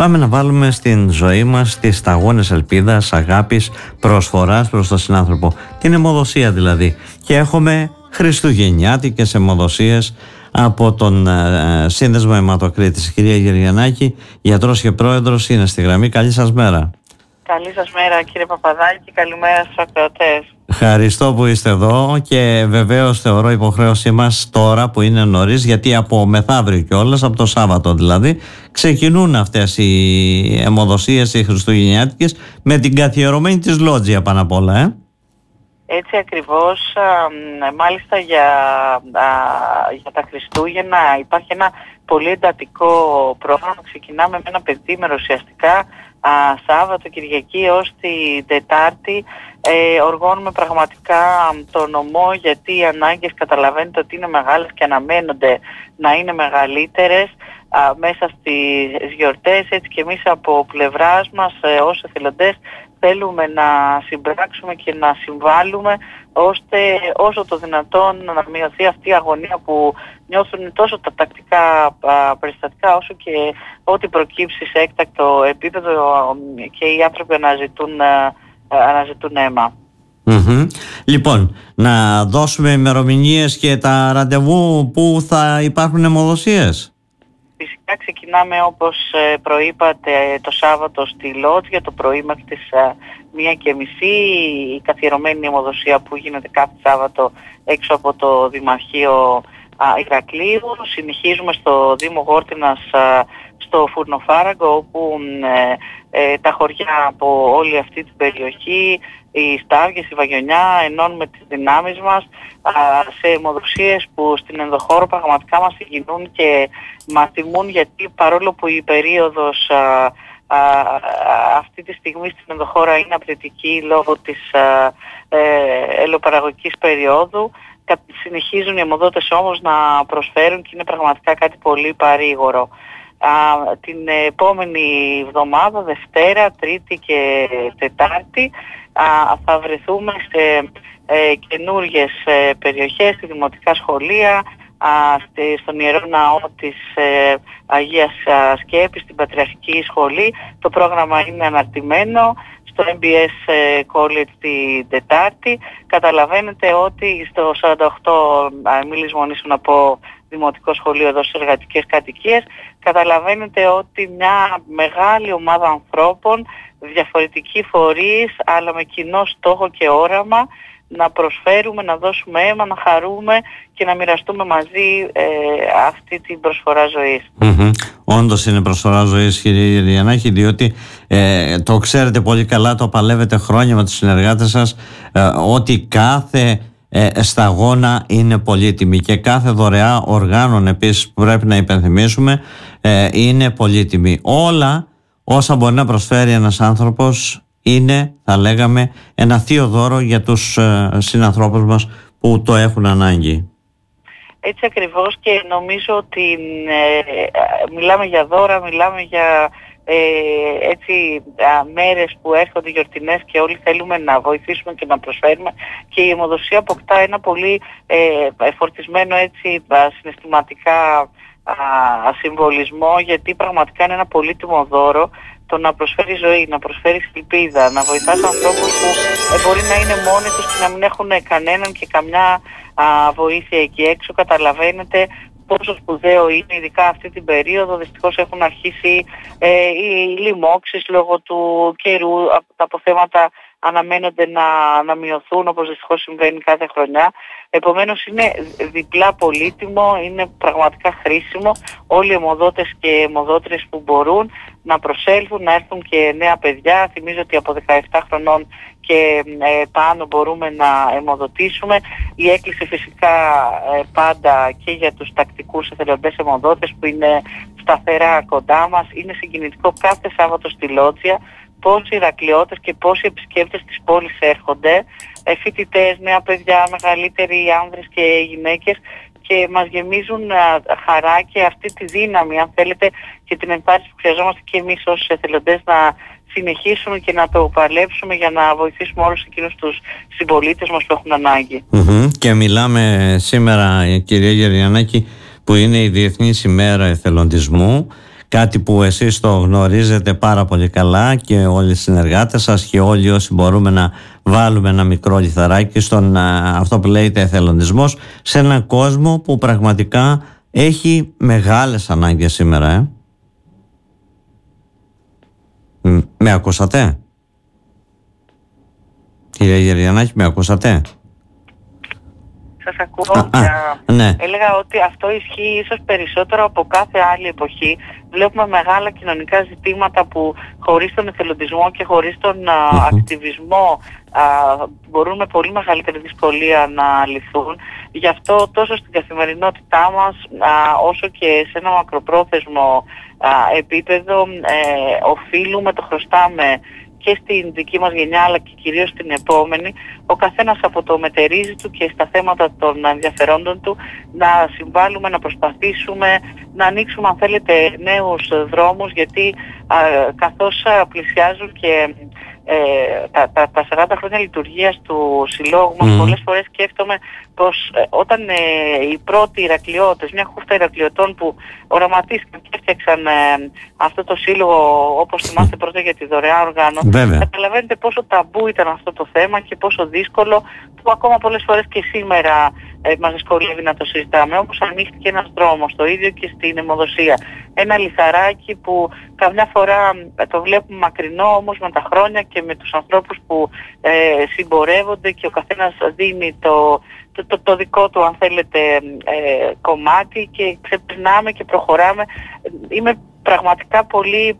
Πάμε να βάλουμε στην ζωή μας τις σταγόνες ελπίδας, αγάπης, προσφοράς προς τον συνάνθρωπο. Την αιμοδοσία δηλαδή. Και έχουμε χριστουγεννιάτικες αιμοδοσίες από τον Σύνδεσμο Αιματοκρίτης. Κυρία Γεριανάκη, γιατρός και πρόεδρος, είναι στη γραμμή. Καλή σας μέρα. Καλή σας μέρα κύριε Παπαδάκη, καλημέρα στους ακροατές. Ευχαριστώ που είστε εδώ και βεβαίως θεωρώ υποχρέωσή μας τώρα που είναι νωρίς, γιατί από μεθαύριο κιόλας, από το Σάββατο δηλαδή, ξεκινούν αυτές οι αιμοδοσίες, οι χριστουγεννιάτικες, με την καθιερωμένη της Λότζια πάνω απ' όλα, Έτσι ακριβώς, μάλιστα για τα Χριστούγεννα υπάρχει ένα πολύ εντατικό πρόγραμμα. Ξεκινάμε με ένα πεντήμερο ουσιαστικά, Σάββατο, Κυριακή ως την Τετάρτη. Οργώνουμε πραγματικά το νομό, γιατί οι ανάγκες καταλαβαίνετε ότι είναι μεγάλες και αναμένονται να είναι μεγαλύτερες μέσα στις γιορτές. Έτσι και εμείς από πλευράς μας ως εθελοντές θέλουμε να συμπράξουμε και να συμβάλλουμε ώστε όσο το δυνατόν να μειωθεί αυτή η αγωνία που νιώθουν τόσο τα τακτικά περιστατικά όσο και ό,τι προκύψει σε έκτακτο επίπεδο και οι άνθρωποι αναζητούν αίμα. Λοιπόν, να δώσουμε ημερομηνίες και τα ραντεβού που θα υπάρχουν αιμοδοσίες. Φυσικά ξεκινάμε όπως προείπατε το Σάββατο στη Λότζια το πρωί μέχρι τις 1:30, η καθιερωμένη αιμοδοσία που γίνεται κάθε Σάββατο έξω από το Δημαρχείο Ηρακλείου. Συνεχίζουμε στο Δήμο Γόρτινας στο Φουρνοφάραγκο, όπου τα χωριά από όλη αυτή την περιοχή, οι Στάργες, η Βαγιονιά, ενώνουμε τις δυνάμεις μας σε αιμοδοσίες που στην ενδοχώρο πραγματικά μας συγκινούν και μας τιμούν, γιατί παρόλο που η περίοδος αυτή τη στιγμή στην ενδοχώρα είναι απαιτητική λόγω της ελαιοπαραγωγικής περίοδου, συνεχίζουν οι αιμοδότες όμως να προσφέρουν και είναι πραγματικά κάτι πολύ παρήγορο. Την επόμενη εβδομάδα, Δευτέρα, Τρίτη και Τετάρτη, θα βρεθούμε σε καινούργιες περιοχές, στη δημοτικά σχολεία, στον Ιερό Ναό της Αγίας Σκέπης, στην Πατριαρχική Σχολή. Το πρόγραμμα είναι αναρτημένο στο MBS College την Τετάρτη. Καταλαβαίνετε ότι στο 48 μη λησμονήσουν από δημοτικό σχολείο εδώ στις εργατικές κατοικίες, καταλαβαίνετε ότι μια μεγάλη ομάδα ανθρώπων, διαφορετικοί φορείς, αλλά με κοινό στόχο και όραμα, να προσφέρουμε, να δώσουμε αίμα, να χαρούμε και να μοιραστούμε μαζί αυτή την προσφορά ζωής. Όντως είναι προσφορά ζωής, κύριε Γεριανάκη, διότι το ξέρετε πολύ καλά, το παλεύετε χρόνια με τους συνεργάτες σας, ότι κάθε σταγόνα είναι πολύτιμη και κάθε δωρεά οργάνων επίσης που πρέπει να υπενθυμίσουμε είναι πολύτιμη. Όλα όσα μπορεί να προσφέρει ένας άνθρωπος είναι, θα λέγαμε, ένα θείο δώρο για τους συνανθρώπους μας που το έχουν ανάγκη. Έτσι ακριβώς, και νομίζω ότι μιλάμε για δώρα, μιλάμε για μέρες που έρχονται γιορτινές και όλοι θέλουμε να βοηθήσουμε και να προσφέρουμε, και η αιμοδοσία αποκτά ένα πολύ φορτισμένο συναισθηματικά συμβολισμό, γιατί πραγματικά είναι ένα πολύτιμο δώρο το να προσφέρει ζωή, να προσφέρει ελπίδα, να βοηθάς ανθρώπους που μπορεί να είναι μόνοι τους και να μην έχουν κανέναν και καμιά βοήθεια εκεί έξω. Καταλαβαίνετε πόσο σπουδαίο είναι, ειδικά αυτή την περίοδο. Δυστυχώς έχουν αρχίσει οι λοιμώξεις λόγω του καιρού, τα αποθέματα αναμένονται να μειωθούν, όπως δυστυχώς συμβαίνει κάθε χρονιά. Επομένως είναι διπλά πολύτιμο, είναι πραγματικά χρήσιμο όλοι οι αιμοδότες και αιμοδότριες που μπορούν να προσέλθουν, να έρθουν και νέα παιδιά. Θυμίζω ότι από 17 χρονών και πάνω μπορούμε να αιμοδοτήσουμε. Η έκκληση φυσικά πάντα και για τους τακτικούς εθελοντές αιμοδότες που είναι σταθερά κοντά μας. Είναι συγκινητικό κάθε Σάββατο στη Λότζια πόσοι Ηρακλειώτες και πόσοι επισκέπτες της πόλης έρχονται, φοιτητές, νέα παιδιά, μεγαλύτεροι άνδρες και γυναίκες, και μας γεμίζουν χαρά και αυτή τη δύναμη, αν θέλετε, και την ενθάρρυνση που χρειαζόμαστε και εμείς ως εθελοντές να συνεχίσουμε και να το παλέψουμε για να βοηθήσουμε όλους εκείνους τους συμπολίτες μας που έχουν ανάγκη. Και μιλάμε σήμερα, κυρία Γεριανάκη, που είναι η Διεθνής ημέρα εθελοντισμού. κάτι που εσείς το γνωρίζετε πάρα πολύ καλά και όλοι οι συνεργάτες σας και όλοι όσοι μπορούμε να βάλουμε ένα μικρό λιθαράκι στον αυτό που λέγεται εθελοντισμός σε έναν κόσμο που πραγματικά έχει μεγάλες ανάγκες σήμερα. Με ακούσατε? Κύριε Γεριανάκη, με ακούσατε? Σας ακούω. Ναι. Έλεγα ότι αυτό ισχύει ίσως περισσότερο από κάθε άλλη εποχή. Βλέπουμε μεγάλα κοινωνικά ζητήματα που χωρίς τον εθελοντισμό και χωρίς τον ακτιβισμό μπορούν με πολύ μεγαλύτερη δυσκολία να λυθούν. Γι' αυτό τόσο στην καθημερινότητά μας όσο και σε ένα μακροπρόθεσμο επίπεδο οφείλουμε, το χρωστάμε και στην δική μας γενιά αλλά και κυρίως στην επόμενη, ο καθένας από το μετερίζει του και στα θέματα των ενδιαφερόντων του να συμβάλλουμε, να προσπαθήσουμε να ανοίξουμε αν θέλετε νέους δρόμους, γιατί καθώς πλησιάζουν και τα 40 χρόνια λειτουργίας του συλλόγου μας, πολλές φορές σκέφτομαι πως όταν οι πρώτοι Ηρακλειώτες, μια χούφτα Ηρακλειωτών που οραματίστηκαν και έφτιαξαν αυτό το σύλλογο, όπως θυμάστε πρώτα για τη δωρεάν οργάνωση, καταλαβαίνετε πόσο ταμπού ήταν αυτό το θέμα και πόσο δύσκολο, που ακόμα πολλές φορές και σήμερα μας δυσκολεύει να το συζητάμε. Όμως ανοίχθηκε ένας δρόμος, το ίδιο και στην αιμοδοσία. Ένα λιθαράκι που καμιά φορά το βλέπουμε μακρινό, όμως με τα χρόνια και με τους ανθρώπους που συμπορεύονται και ο καθένας δίνει το δικό του αν θέλετε κομμάτι και ξεπερνάμε και προχωράμε. Είμαι πραγματικά πολύ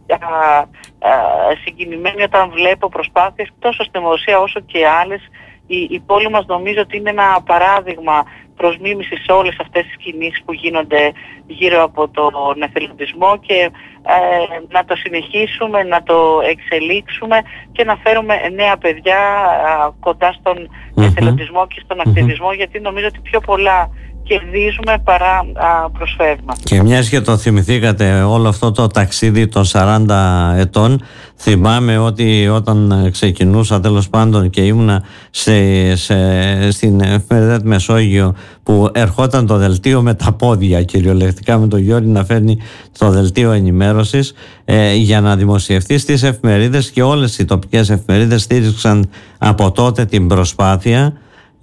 συγκινημένη όταν βλέπω προσπάθειες τόσο στην αιμοδοσία όσο και άλλες. Η πόλη μας νομίζω ότι είναι ένα παράδειγμα προς μίμηση σε όλες αυτές τις κινήσεις που γίνονται γύρω από τον εθελοντισμό και να το συνεχίσουμε, να το εξελίξουμε και να φέρουμε νέα παιδιά κοντά στον εθελοντισμό και στον ακτιβισμό, γιατί νομίζω ότι πιο πολλά κερδίζουμε παρά προσφέρουμε. Και μιας και το θυμηθήκατε όλο αυτό το ταξίδι των 40 ετών, θυμάμαι ότι όταν ξεκινούσα τέλος πάντων και ήμουνα στην εφημερίδα του Μεσόγειο, που ερχόταν το δελτίο με τα πόδια κυριολεκτικά, με τον Γιώργη να φέρνει το δελτίο ενημέρωσης για να δημοσιευτεί στις εφημερίδες, και όλες οι τοπικές εφημερίδες στήριξαν από τότε την προσπάθεια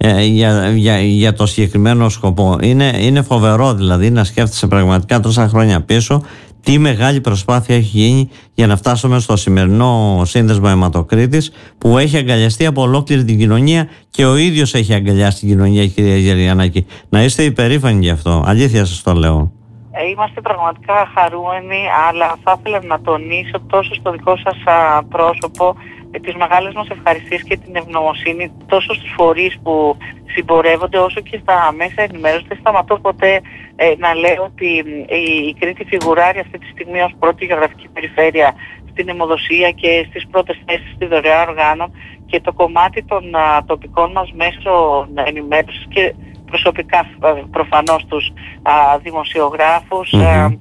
για το συγκεκριμένο σκοπό. Είναι φοβερό δηλαδή να σκέφτεσαι πραγματικά τόσα χρόνια πίσω τι μεγάλη προσπάθεια έχει γίνει για να φτάσουμε στο σημερινό σύνδεσμο αιματοκρίτης, που έχει αγκαλιαστεί από ολόκληρη την κοινωνία και ο ίδιος έχει αγκαλιάσει την κοινωνία, κυρία Γεριανάκη. Να είστε υπερήφανοι γι' αυτό, αλήθεια σας το λέω. Είμαστε πραγματικά χαρούμενοι, αλλά θα ήθελα να τονίσω τόσο στο δικό σας πρόσωπο τις μεγάλες μας ευχαριστίες και την ευγνωμοσύνη τόσο στους φορείς που συμπορεύονται όσο και στα μέσα ενημέρωσης. Δεν σταματώ ποτέ να λέω ότι η Κρήτη φιγουράρει αυτή τη στιγμή ως πρώτη γεωγραφική περιφέρεια στην αιμοδοσία και στις πρώτες θέσεις στη δωρεάν οργάνων, και το κομμάτι των τοπικών μας μέσων ενημέρωσης και προσωπικά προφανώς τους δημοσιογράφους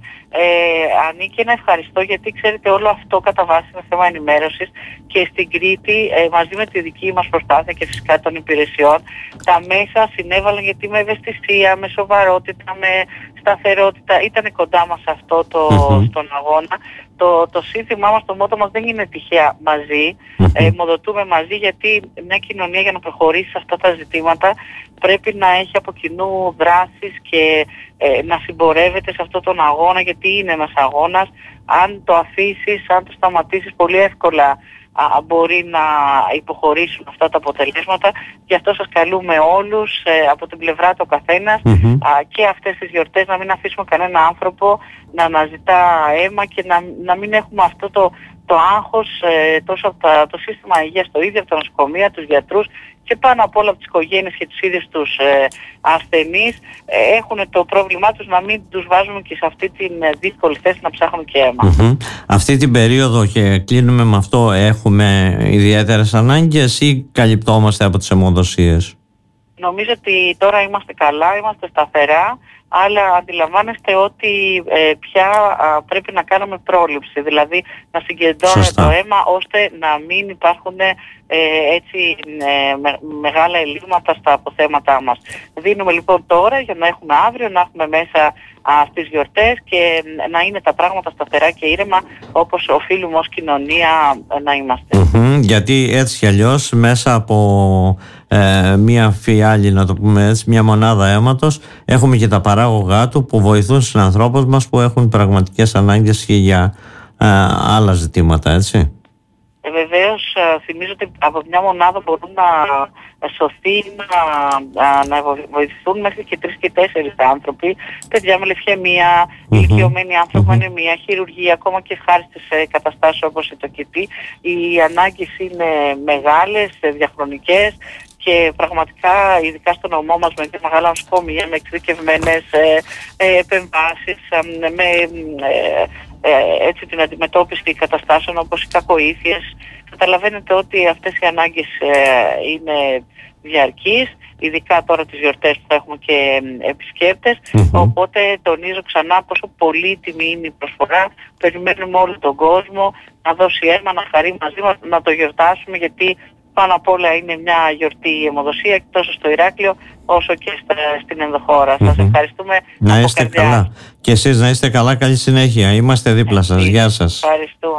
ανήκει ένα ευχαριστώ, γιατί ξέρετε όλο αυτό κατά βάση είναι θέμα ενημέρωσης και στην Κρήτη μαζί με τη δική μας προσπάθεια και φυσικά των υπηρεσιών τα μέσα συνέβαλαν, γιατί με ευαισθησία, με σοβαρότητα, με σταθερότητα ήταν κοντά μας αυτό στον αγώνα. Το σύνθημά μας, το μότο μας δεν είναι τυχαία μαζί, μοδοτούμε μαζί, γιατί μια κοινωνία για να προχωρήσει σε αυτά τα ζητήματα πρέπει να έχει από κοινού δράσεις και να συμπορεύεται σε αυτόν τον αγώνα, γιατί είναι ένας αγώνας. Αν το αφήσεις, αν το σταματήσεις, πολύ εύκολα μπορεί να υποχωρήσουν αυτά τα αποτελέσματα. Γι' αυτό σας καλούμε όλους από την πλευρά του καθένας και αυτές τις γιορτές να μην αφήσουμε κανένα άνθρωπο να αναζητά αίμα και να μην έχουμε αυτό το άγχος τόσο από το σύστημα υγείας το ίδιο, από τα νοσοκομεία, τους γιατρούς και πάνω απ' όλα από τις οικογένειες και τους ίδιους τους ασθενείς. Έχουν το πρόβλημά τους, να μην τους βάζουμε και σε αυτή την δύσκολη θέση να ψάχνουν και αίμα. Αυτή την περίοδο, και κλείνουμε με αυτό, έχουμε ιδιαίτερες ανάγκες ή καλυπτόμαστε από τις αιμοδοσίες? Νομίζω ότι τώρα είμαστε καλά, είμαστε σταθερά, αλλά αντιλαμβάνεστε ότι πια πρέπει να κάνουμε πρόληψη, δηλαδή να συγκεντρώνουμε το αίμα ώστε να μην υπάρχουν μεγάλα ελλείμματα στα αποθέματά μας. Δίνουμε λοιπόν τώρα για να έχουμε αύριο, να έχουμε μέσα στις γιορτές και να είναι τα πράγματα σταθερά και ήρεμα όπως οφείλουμε ως κοινωνία να είμαστε. Γιατί έτσι κι αλλιώς μέσα από μία φιάλη, να το πούμε έτσι, μία μονάδα αίματος, έχουμε και τα παράγωγά του που βοηθούν στους ανθρώπους μας που έχουν πραγματικές ανάγκες και για άλλα ζητήματα, έτσι. Βεβαίως, θυμίζω ότι από μια μονάδα μπορούν να σωθεί, να βοηθηθούν μέχρι και 3 και 4 άνθρωποι, παιδιά με λευχαιμία, ηλικιωμένοι άνθρωποι με ανεμία, χειρουργία, ακόμα και ευχάριστες καταστάσεις όπως η τοκετή. Οι ανάγκες είναι μεγάλες, διαχρονικές και πραγματικά, ειδικά στο νομό μας, με μεγάλα νοσοκομεία, με εξειδικευμένες επεμβάσεις, με έτσι την αντιμετώπιση καταστάσεων όπως οι κακοήθειες. Καταλαβαίνετε ότι αυτές οι ανάγκες είναι διαρκείς, ειδικά τώρα τις γιορτές που θα έχουμε και επισκέπτες. Οπότε τονίζω ξανά πόσο πολύτιμη είναι η προσφορά. Περιμένουμε όλο τον κόσμο να δώσει αίμα, να χαρεί μαζί μας, να το γιορτάσουμε, γιατί πάνω απ' όλα είναι μια γιορτή αιμοδοσία τόσο στο Ηράκλειο όσο και στην ενδοχώρα. Σας ευχαριστούμε. Να είστε καλά. Και εσείς να είστε καλά, καλή συνέχεια. Είμαστε δίπλα σας. Γεια σας. Ευχαριστούμε.